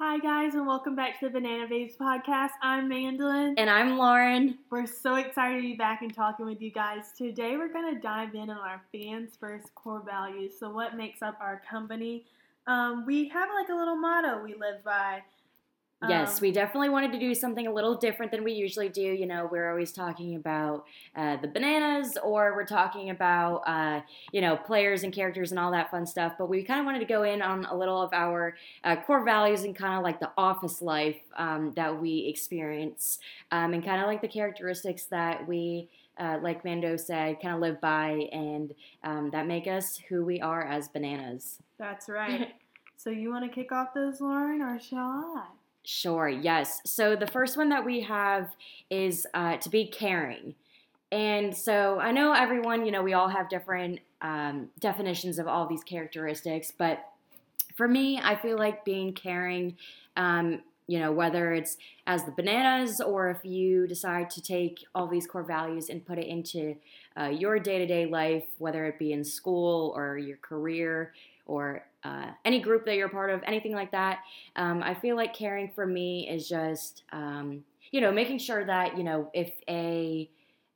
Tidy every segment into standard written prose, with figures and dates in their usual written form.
Hi guys, and welcome back to the Banana Babes podcast. I'm Mandolin. And I'm Lauren. We're so excited to be back and talking with you guys. Today we're going to dive in on our fans first core values. So what makes up our company? We have like a little motto we live by. Yes, we definitely wanted to do something a little different than we usually do. You know, we're always talking about the bananas, or we're talking about, players and characters and all that fun stuff. But we kind of wanted to go in on a little of our core values and kind of like the office life that we experience and kind of like the characteristics that we, like Mando said, kind of live by and that make us who we are as bananas. That's right. So you want to kick off those, Lauren, or shall I? Sure, yes. So the first one that we have is to be caring. And so I know everyone, we all have different definitions of all these characteristics, but for me, I feel like being caring, whether it's as the bananas or if you decide to take all these core values and put it into your day-to-day life, whether it be in school or your career or any group that you're part of, anything like that. I feel like caring for me is just, making sure that, if a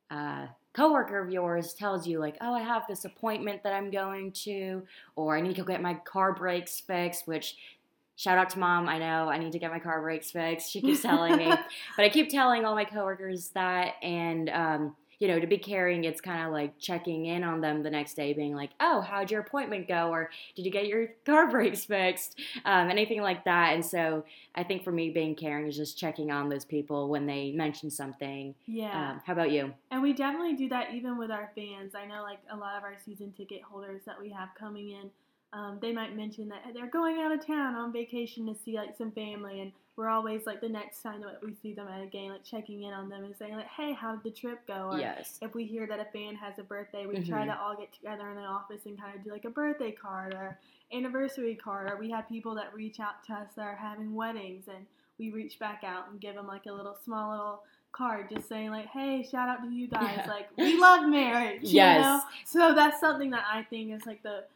coworker of yours tells you like, oh, I have this appointment that I'm going to, or I need to go get my car brakes fixed, which shout out to Mom. I know I need to get my car brakes fixed. She keeps telling me, but I keep telling all my coworkers that, and to be caring, it's kind of like checking in on them the next day, being like, oh, how'd your appointment go? Or did you get your car brakes fixed? Anything like that. And so I think for me, being caring is just checking on those people when they mention something. Yeah. How about you? And we definitely do that even with our fans. I know like a lot of our season ticket holders that we have coming in, they might mention that they're going out of town on vacation to see like some family, and we're always like the next time that we see them at a game, like checking in on them and saying like, hey, how did the trip go? Or yes. If we hear that a fan has a birthday, we try to all get together in the office and kind of do like a birthday card or anniversary card. Or we have people that reach out to us that are having weddings, and we reach back out and give them like a small little card just saying like, hey, shout out to you guys. Yeah. Like, we love marriage, yes. you know? So that's something that I think is like the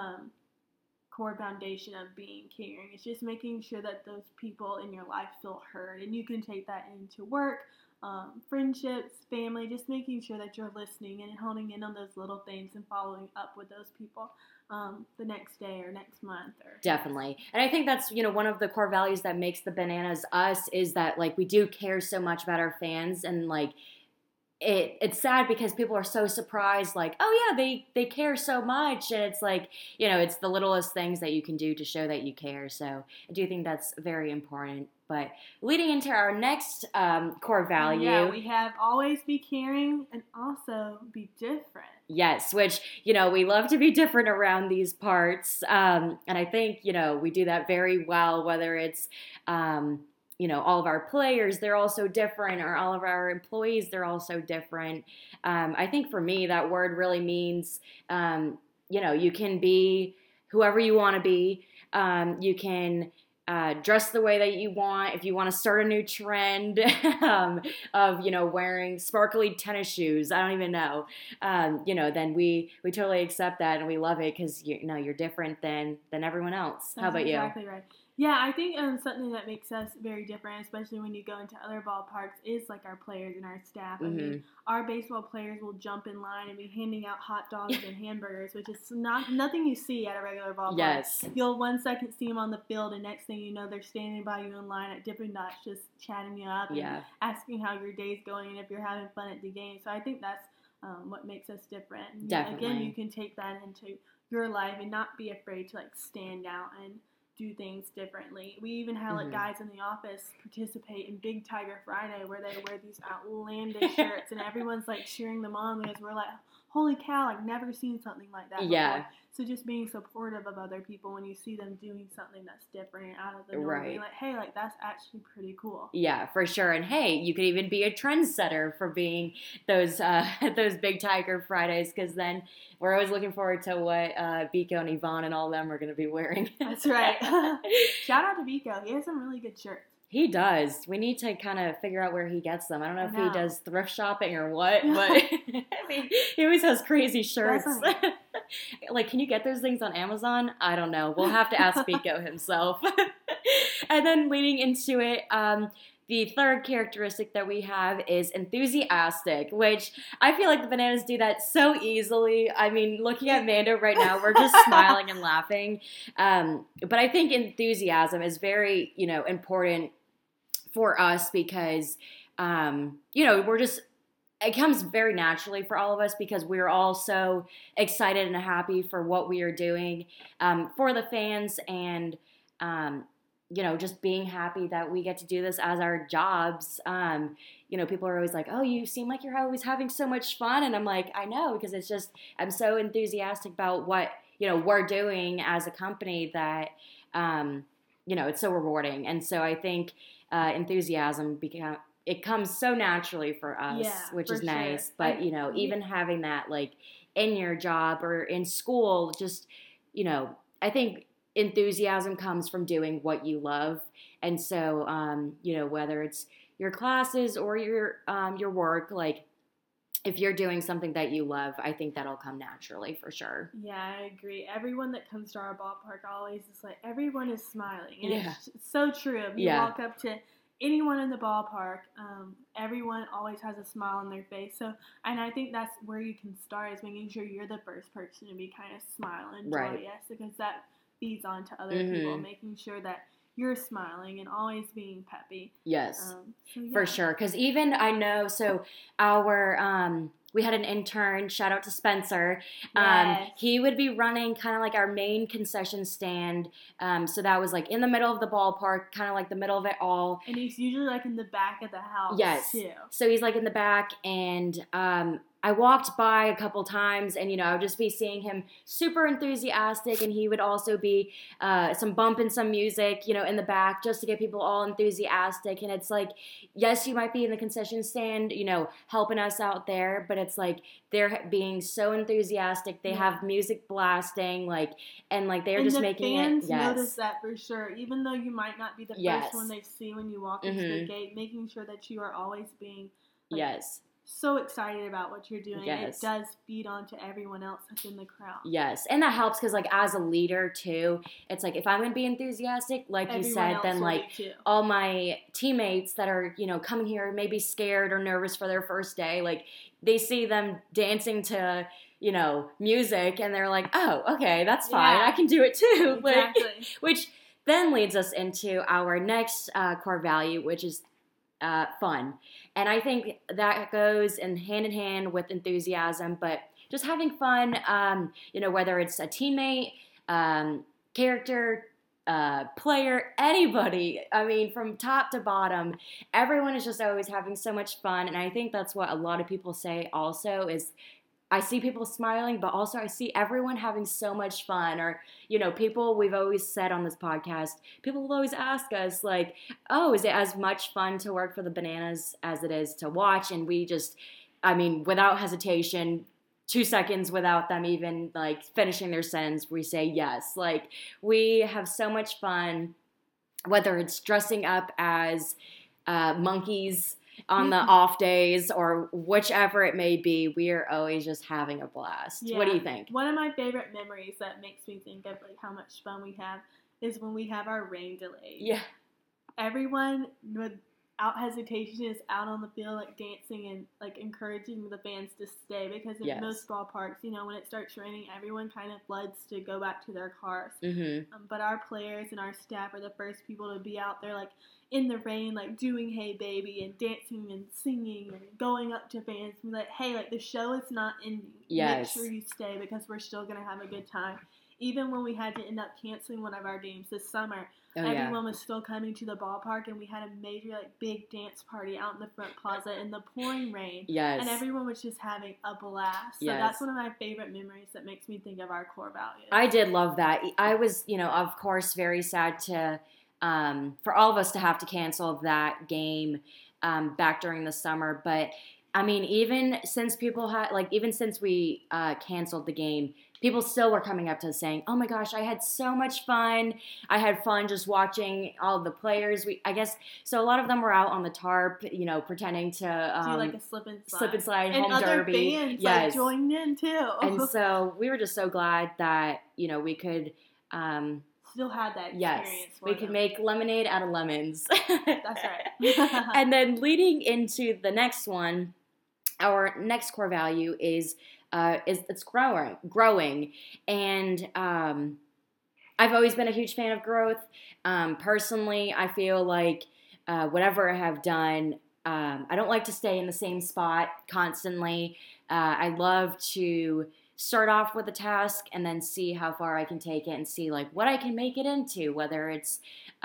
core foundation of being caring. It's just making sure that those people in your life feel heard, and you can take that into work, friendships, family, just making sure that you're listening and honing in on those little things and following up with those people the next day or next month. Definitely. And I think that's, one of the core values that makes the bananas us is that, like, we do care so much about our fans, and, like, it's sad because people are so surprised, like, oh, yeah, they care so much. And it's like, it's the littlest things that you can do to show that you care. So I do think that's very important. But leading into our next core value. Yeah, we have always be caring and also be different. Yes, which, we love to be different around these parts. And I think, we do that very well, whether it's all of our players, they're all so different, or all of our employees, they're all so different. I think for me, that word really means, you can be whoever you want to be. You can dress the way that you want. If you want to start a new trend of, wearing sparkly tennis shoes, I don't even know, then we totally accept that, and we love it because, you're different than everyone else. That's How about exactly you? Right. Yeah, I think something that makes us very different, especially when you go into other ballparks, is like our players and our staff. I mean, our baseball players will jump in line and be handing out hot dogs and hamburgers, which is nothing you see at a regular ballpark. Yes. You'll 1 second see them on the field, and next thing you know, they're standing by you in line at Dippin' Dots, just chatting you up and asking how your day's going and if you're having fun at the game. So I think that's what makes us different. And Definitely. Again, you can take that into your life and not be afraid to like stand out and do things differently. We even have like guys in the office participate in Big Tiger Friday, where they wear these outlandish shirts, and everyone's like cheering them on because we're like, holy cow, I've never seen something like that before. Yeah. So just being supportive of other people when you see them doing something that's different and out of the norm, being like, hey, like that's actually pretty cool. Yeah, for sure. And hey, you could even be a trendsetter for being those Big Tiger Fridays, because then we're always looking forward to what Biko and Yvonne and all of them are going to be wearing. That's right. Shout out to Biko. He has some really good shirts. He does. We need to kind of figure out where he gets them. I don't know if he does thrift shopping or what, but I mean, he always has crazy shirts. Like, can you get those things on Amazon? I don't know. We'll have to ask Biko himself. And then leading into it, the third characteristic that we have is enthusiastic, which I feel like the Bananas do that so easily. I mean, looking at Mando right now, we're just smiling and laughing. But I think enthusiasm is very, important for us because, it comes very naturally for all of us because we're all so excited and happy for what we are doing for the fans and, just being happy that we get to do this as our jobs. People are always like, oh, you seem like you're always having so much fun. And I'm like, I know, because it's just, I'm so enthusiastic about what, we're doing as a company that, it's so rewarding. And so I think enthusiasm it comes so naturally for us, which is nice. Sure. But, even having that like in your job or in school, just, I think enthusiasm comes from doing what you love. And so, whether it's your classes or your work, like if you're doing something that you love, I think that'll come naturally for sure. Yeah, I agree. Everyone that comes to our ballpark always is like, everyone is smiling. And it's so true. If you walk up to anyone in the ballpark, everyone always has a smile on their face. So, and I think that's where you can start, is making sure you're the first person to be kind of smiling and joyous, because that feeds on to other people, making sure that you're smiling and always being peppy. Yes, for sure. Because even I know, so our we had an intern, shout out to Spencer. He would be running kind of like our main concession stand. So that was like in the middle of the ballpark, kind of like the middle of it all. And he's usually like in the back of the house too. So he's like in the back, and I walked by a couple times, and I would just be seeing him super enthusiastic, and he would also be some bumping some music, in the back just to get people all enthusiastic. And it's like, yes, you might be in the concession stand, helping us out there, but it's like they're being so enthusiastic. They have music blasting, they're just making it. And the fans notice that for sure, even though you might not be the first one they see when you walk into the gate, making sure that you are always being so excited about what you're doing. It does feed on to everyone else that's in the crowd. Yes, and that helps because, as a leader, too, it's like if I'm going to be enthusiastic, like everyone you said, then, all my teammates that are, coming here maybe scared or nervous for their first day, they see them dancing to, music, and they're like, oh, okay, that's fine. I can do it, too. Exactly. Which then leads us into our next core value, which is fun. And I think that goes hand in hand with enthusiasm, but just having fun, whether it's a teammate, character, player, anybody. I mean, from top to bottom, everyone is just always having so much fun. And I think that's what a lot of people say also is, I see people smiling, but also I see everyone having so much fun. Or, people, we've always said on this podcast, people will always ask us, like, oh, is it as much fun to work for the Bananas as it is to watch? And we just, without hesitation, 2 seconds without them even, finishing their sentence, we say yes. We have so much fun, whether it's dressing up as monkeys on the off days or whichever it may be, we are always just having a blast. What do you think? One of my favorite memories that makes me think of how much fun we have is when we have our rain delays. Yeah. Everyone without hesitation is out on the field dancing and encouraging the fans to stay, because in most ballparks, when it starts raining, everyone kind of floods to go back to their cars. But our players and our staff are the first people to be out there in the rain, doing Hey Baby and dancing and singing and going up to fans and be like, hey, the show is not ending. Yes. Make sure you stay because we're still going to have a good time. Even when we had to end up canceling one of our games this summer, everyone was still coming to the ballpark, and we had a major, big dance party out in the front plaza in the pouring rain. Yes. And everyone was just having a blast. So that's one of my favorite memories that makes me think of our core values. I did love that. I was, of course, very sad for all of us to have to cancel that game back during the summer. But, even since even since we canceled the game, people still were coming up to us saying, oh my gosh, I had so much fun. I had fun just watching all of the players. I guess, so a lot of them were out on the tarp, pretending to do a slip and slide and home derby. And other fans joined in too. And so we were just so glad that, we could still had that Yes, experience. we could make lemonade out of lemons. That's right. And then leading into the next one, our next core value is it's growing, and I've always been a huge fan of growth. Personally, I feel like whatever I have done, I don't like to stay in the same spot constantly. I love to start off with a task and then see how far I can take it and see like what I can make it into, whether it's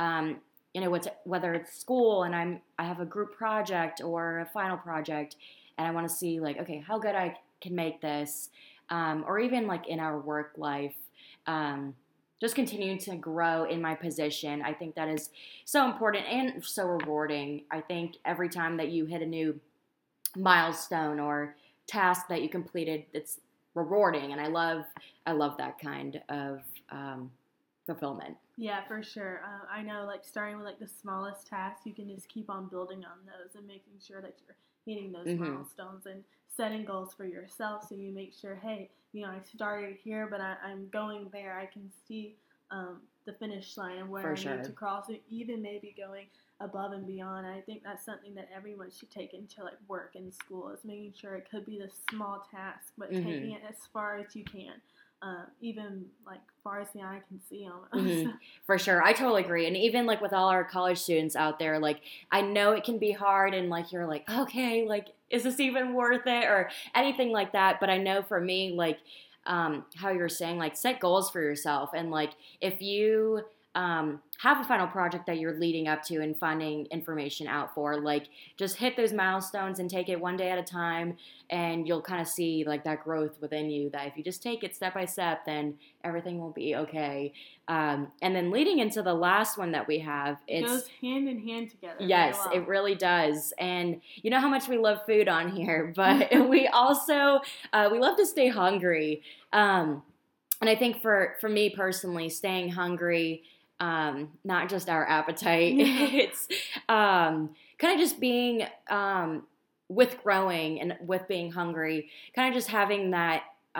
whether it's school and I have a group project or a final project, and I want to see like, okay, how good I can make this, or even like in our work life, just continuing to grow in my position. I think that is so important and so rewarding. I think every time that you hit a new milestone or task that you completed, it's rewarding, and I love that kind of fulfillment. Yeah, for sure. I know, like, starting with like the smallest tasks, you can just keep on building on those and making sure that you're hitting those milestones and setting goals for yourself. So you make sure, hey, I started here, but I'm going there. I can see the finish line and where I need to cross it, even maybe going above and beyond. I think that's something that everyone should take into like work and school, is making sure it could be the small task, but taking it as far as you can. Even like far as the eye can see almost. For sure. I totally agree. And even like with all our college students out there, like I know it can be hard and like you're like, okay, like is this even worth it or anything like that? But I know for me, like how you're saying, like set goals for yourself. And like if you have a final project that you're leading up to and finding information out for, like just hit those milestones and take it one day at a time, and you'll kind of see like that growth within you, that if you just take it step by step, then everything will be okay. And then leading into the last one that we have, it goes hand in hand together. Yes, it really does. And you know how much we love food on here, but we also we love to stay hungry. And I think for me personally, staying hungry, not just our appetite, it's kind of just being with growing and with being hungry, kind of just having that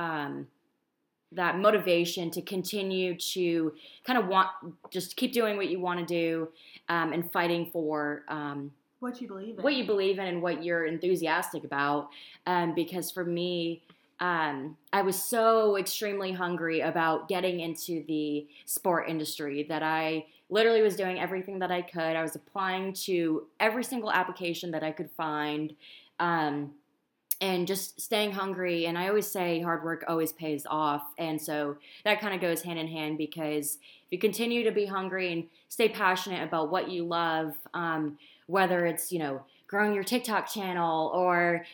that motivation to continue to kind of just keep doing what you want to do, and fighting for what you believe in and what you're enthusiastic about. Because for me, I was so extremely hungry about getting into the sport industry that I literally was doing everything that I could. I was applying to every single application that I could find, and just staying hungry. And I always say hard work always pays off. And so that kind of goes hand in hand, because if you continue to be hungry and stay passionate about what you love, whether it's, growing your TikTok channel or,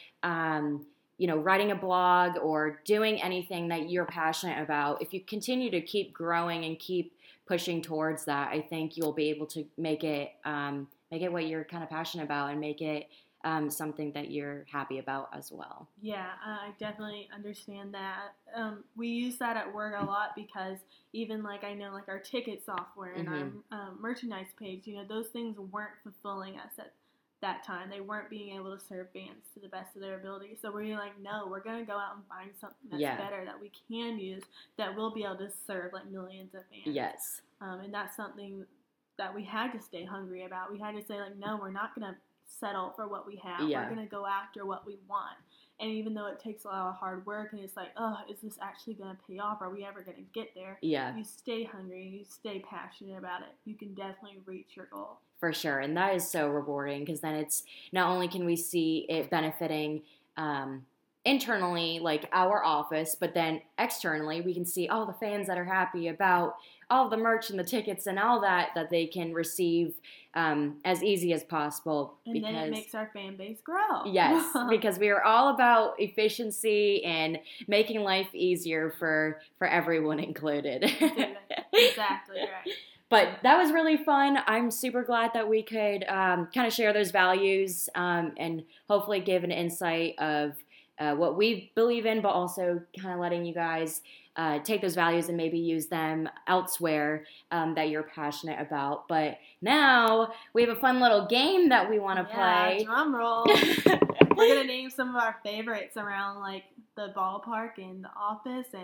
writing a blog or doing anything that you're passionate about, if you continue to keep growing and keep pushing towards that, I think you'll be able to make it what you're kind of passionate about, and make it something that you're happy about as well. Yeah, I definitely understand that. We use that at work a lot, because even like I know like our ticket software and our merchandise page, those things weren't fulfilling us at that time. They weren't being able to serve fans to the best of their ability. So we're like, no, we're going to go out and find something that's better, that we can use, that will be able to serve like millions of fans. Yes. And that's something that we had to stay hungry about. We had to say like, no, we're not going to settle for what we have. Yeah. We're going to go after what we want. And even though it takes a lot of hard work and it's like, oh, is this actually going to pay off? Are we ever going to get there? Yeah. You stay hungry and you stay passionate about it, you can definitely reach your goal. For sure. And that is so rewarding, because then it's not only can we see it benefiting internally, like our office, but then externally we can see all the fans that are happy about all the merch and the tickets and all that they can receive as easy as possible. And then it makes our fan base grow. Yes, because we are all about efficiency and making life easier for everyone included. Exactly right. But that was really fun. I'm super glad that we could kind of share those values, and hopefully give an insight of what we believe in, but also kind of letting you guys take those values and maybe use them elsewhere that you're passionate about. But now we have a fun little game that we want to play. Drum roll. We're going to name some of our favorites around like the ballpark and the office and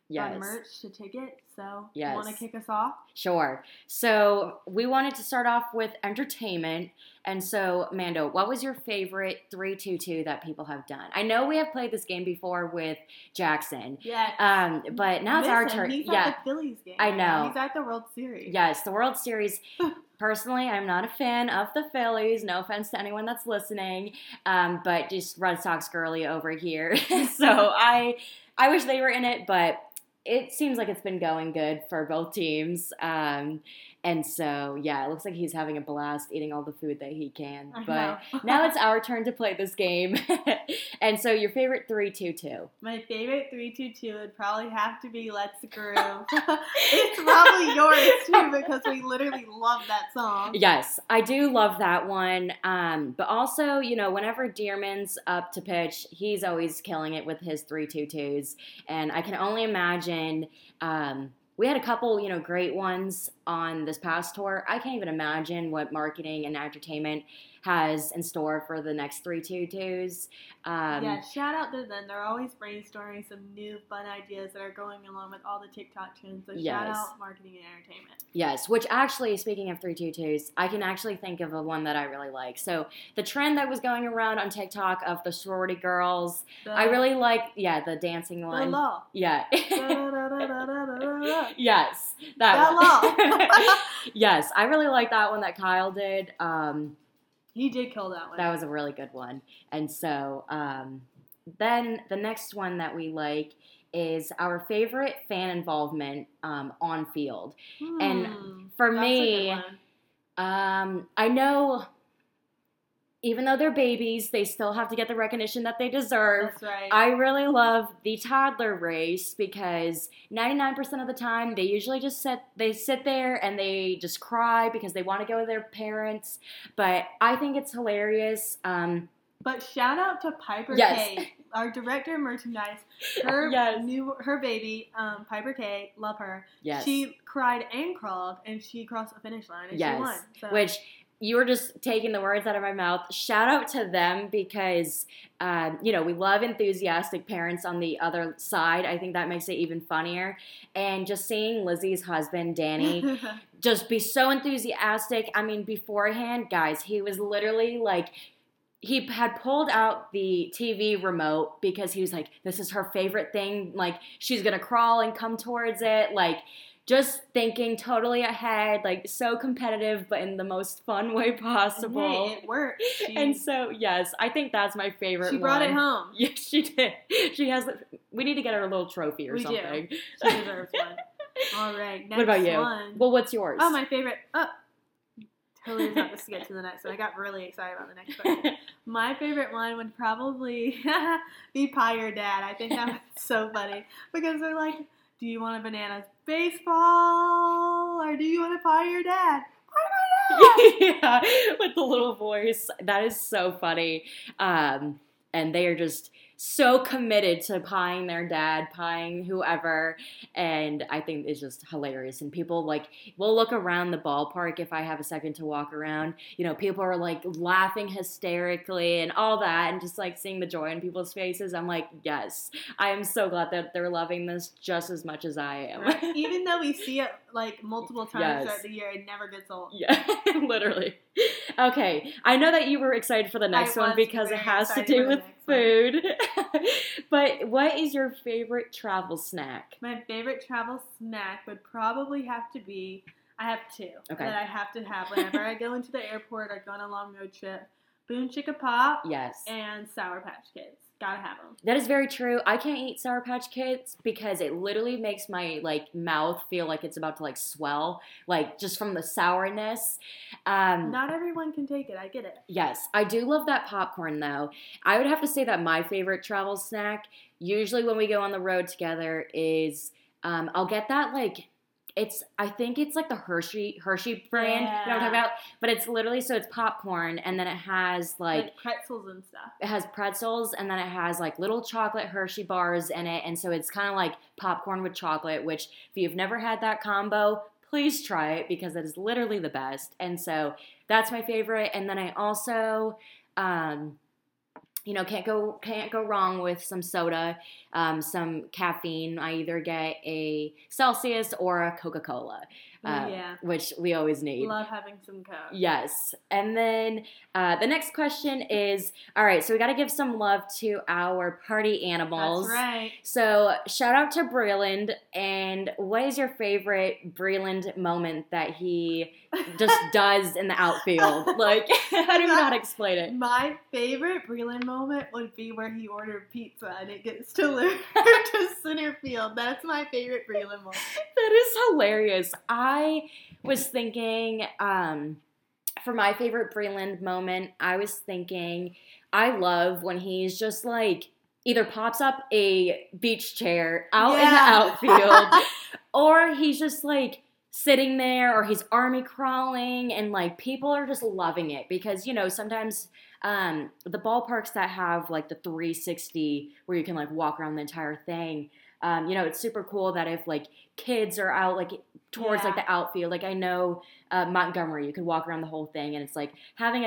Yes. merch to ticket. So, Yes. want to kick us off? Sure. So we wanted to start off with entertainment. And so, Mando, what was your favorite 3-2-2 that people have done? I know we have played this game before with Jackson. Yes. But now it's our turn. He's at the Phillies game. I know. He's at the World Series. Yes, the World Series. Personally, I'm not a fan of the Phillies. No offense to anyone that's listening, but just Red Sox girly over here. So I wish they were in it, but it seems like it's been going good for both teams. And so, yeah, it looks like he's having a blast eating all the food that he can. But now it's our turn to play this game. And so your favorite 3-2-2? My favorite 3-2-2 would probably have to be Let's Groove. It's probably yours, too, because we literally love that song. Yes, I do love that one. But also, you know, whenever Dearman's up to pitch, he's always killing it with his 3-2-2s. And I can only imagine... we had a couple, you know, great ones on this past tour. I can't even imagine what marketing and entertainment has in store for the next 3-2-2s. Yeah, shout out to them. They're always brainstorming some new fun ideas that are going along with all the TikTok trends. So shout out marketing and entertainment. Yes, which actually, speaking of 3-2-2s, I can actually think of a one that I really like. So the trend that was going around on TikTok of the sorority girls, I really like, the dancing one. The law. Yeah. Yes, that one. Yes, I really like that one that Kyle did. He did kill that one. That was a really good one. And so then the next one that we like is our favorite fan involvement on field. And for me, I know even though they're babies, they still have to get the recognition that they deserve. That's right. I really love the toddler race because 99% of the time they usually just sit there and they just cry because they want to go with their parents. But I think it's hilarious. But shout out to Piper K, our director of merchandise. Her baby, Piper K, love her. Yes. She cried and crawled, and she crossed the finish line, and she won. So. Which you were just taking the words out of my mouth. Shout out to them because, you know, we love enthusiastic parents on the other side. I think that makes it even funnier. And just seeing Lizzie's husband, Danny, just be so enthusiastic. I mean, beforehand, guys, he was literally like, he had pulled out the TV remote because he was like, this is her favorite thing. Like, she's going to crawl and come towards it. Like, just thinking totally ahead, like so competitive, but in the most fun way possible. Hey, it worked. And so, yes, I think that's my favorite one. She brought it home. Yes, she did. She has. We need to get her a little trophy or something. Do. She deserves one. All right, next what about you? one. Well, what's yours? Oh, my favorite. Totally about to get to the next one. I got really excited about the next question. My favorite one would probably be Pie Your Dad. I think that was so funny because they're like, do you want a bananas baseball or do you want to pie your dad? Pie my dad! Yeah, with the little voice. That is so funny. And they are just so committed to pieing their dad, pieing whoever, and I think it's just hilarious. And people, like, will look around the ballpark if I have a second to walk around. You know, people are, like, laughing hysterically and all that, and just, like, seeing the joy in people's faces. I'm like, yes, I am so glad that they're loving this just as much as I am. Right? Even though we see it, like, multiple times throughout the year, it never gets old. Yeah, literally. Okay, I know that you were excited for the next one because it has to do with food. But what is your favorite travel snack? My favorite travel snack would probably have to be, I have two that I have to have whenever I go into the airport or go on a long road trip. Boon Chicka Pop. Yes. And Sour Patch Kids. Gotta have them. That is very true. I can't eat Sour Patch Kids because it literally makes my, like, mouth feel like it's about to, like, swell, like, just from the sourness. Not everyone can take it. I get it. Yes. I do love that popcorn, though. I would have to say that my favorite travel snack, usually when we go on the road together, is I'll get that, like, I think it's like the Hershey brand, you know what I'm talking about? But it's literally, so it's popcorn, and then it has like pretzels and stuff. It has pretzels, and then it has like little chocolate Hershey bars in it, and so it's kind of like popcorn with chocolate, which if you've never had that combo, please try it because it is literally the best. And so that's my favorite. And then I also, can't go wrong with some soda, some caffeine. I either get a Celsius or a Coca-Cola, which we always need. Love having some Coke. Yes. And then the next question is, all right, so we got to give some love to our party animals. That's right. So shout out to Breland. And what is your favorite Breland moment that he just does in the outfield? Like, I don't even know how to explain it. My favorite Breland moment would be where he ordered pizza and it gets delivered to center field. That's my favorite Breland moment. That is hilarious. I was thinking, for my favorite Breland moment, I was thinking, I love when he's just like, either pops up a beach chair out in the outfield, or he's just like sitting there, or he's army crawling, and like people are just loving it because, sometimes the ballparks that have like the 360 where you can like walk around the entire thing, it's super cool that if like kids are out like towards like the outfield, like I know Montgomery, you could walk around the whole thing, and it's like having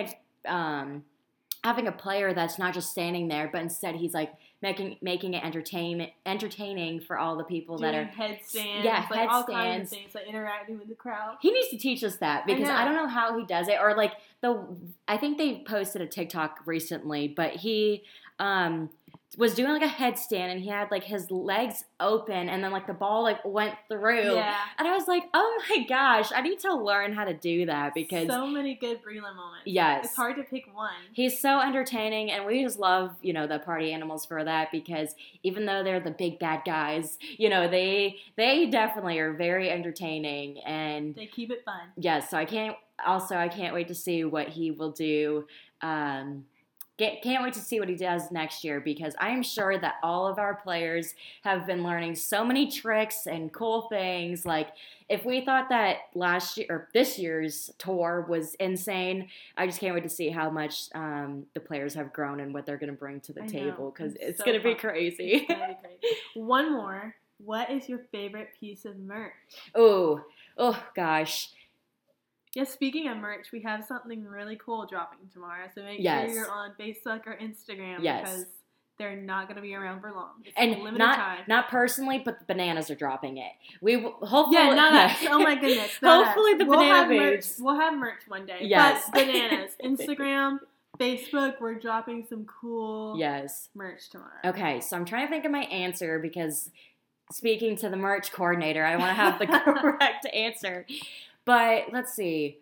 a player that's not just standing there, but instead he's like making it entertaining for all the people that are headstands, like all headstands, kinds of things, like interacting with the crowd. He needs to teach us that because I don't know how he does it. Or like I think they posted a TikTok recently, but he was doing like a headstand and he had like his legs open and then like the ball like went through. Yeah. And I was like, oh my gosh, I need to learn how to do that because so many good Breland moments. Yes. It's hard to pick one. He's so entertaining and we just love, the party animals for that because even though they're the big bad guys, they definitely are very entertaining and they keep it fun. Yes, so I can't wait to see what he will do. Can't wait to see what he does next year because I am sure that all of our players have been learning so many tricks and cool things. Like if we thought that last year or this year's tour was insane, I just can't wait to see how much the players have grown and what they're going to bring to the table because it's going to be crazy. It's gonna be crazy. One more. What is your favorite piece of merch? Oh gosh. Yeah, speaking of merch, we have something really cool dropping tomorrow. So make sure you're on Facebook or Instagram because they're not going to be around for long. It's and a limited time. Not personally, but the bananas are dropping it. We will, hopefully. Yeah, not us. Oh my goodness. Hopefully the banana babes. We'll have merch one day. Yes. But bananas. Instagram, Facebook, we're dropping some cool merch tomorrow. Okay, so I'm trying to think of my answer because speaking to the merch coordinator, I want to have the correct answer. But let's see.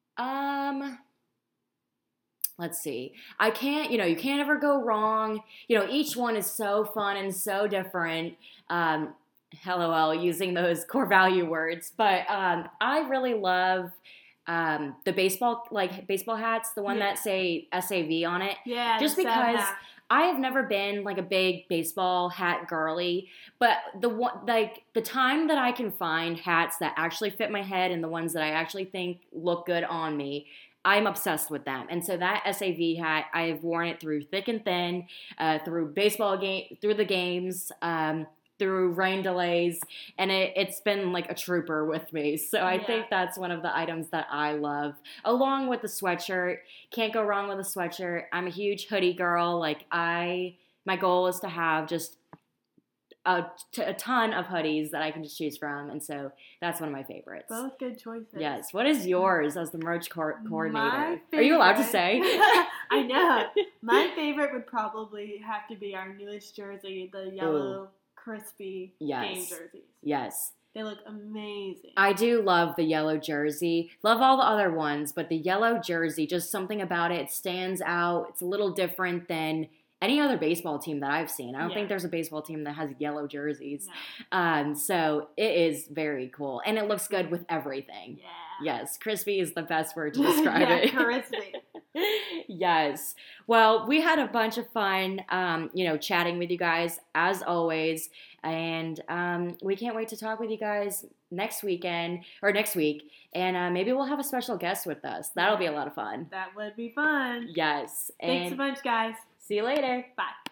I can't, you can't ever go wrong. Each one is so fun and so different. LOL, using those core value words. But I really love the baseball hats, the one that say SAV on it. Yeah, just because I have never been like a big baseball hat girly, but the time that I can find hats that actually fit my head and the ones that I actually think look good on me, I'm obsessed with them. And so that SAV hat, I've worn it through thick and thin, through through the games, through rain delays, and it's been like a trooper with me. So I think that's one of the items that I love, along with the sweatshirt. Can't go wrong with a sweatshirt. I'm a huge hoodie girl. Like my goal is to have just a ton of hoodies that I can just choose from, and so that's one of my favorites. Both good choices. Yes. What is yours as the merch coordinator? Are you allowed to say? I know. My favorite would probably have to be our newest jersey, the yellow crispy game jerseys. Yes. They look amazing. I do love the yellow jersey. Love all the other ones, but the yellow jersey, just something about it stands out. It's a little different than any other baseball team that I've seen. I don't think there's a baseball team that has yellow jerseys. No. So it is very cool. And it looks good with everything. Yeah. Yes, crispy is the best word to describe it. Crispy. Yes. Well, we had a bunch of fun, chatting with you guys as always. And we can't wait to talk with you guys next week. And maybe we'll have a special guest with us. That'll be a lot of fun. That would be fun. Yes. Thanks a bunch, guys. See you later. Bye.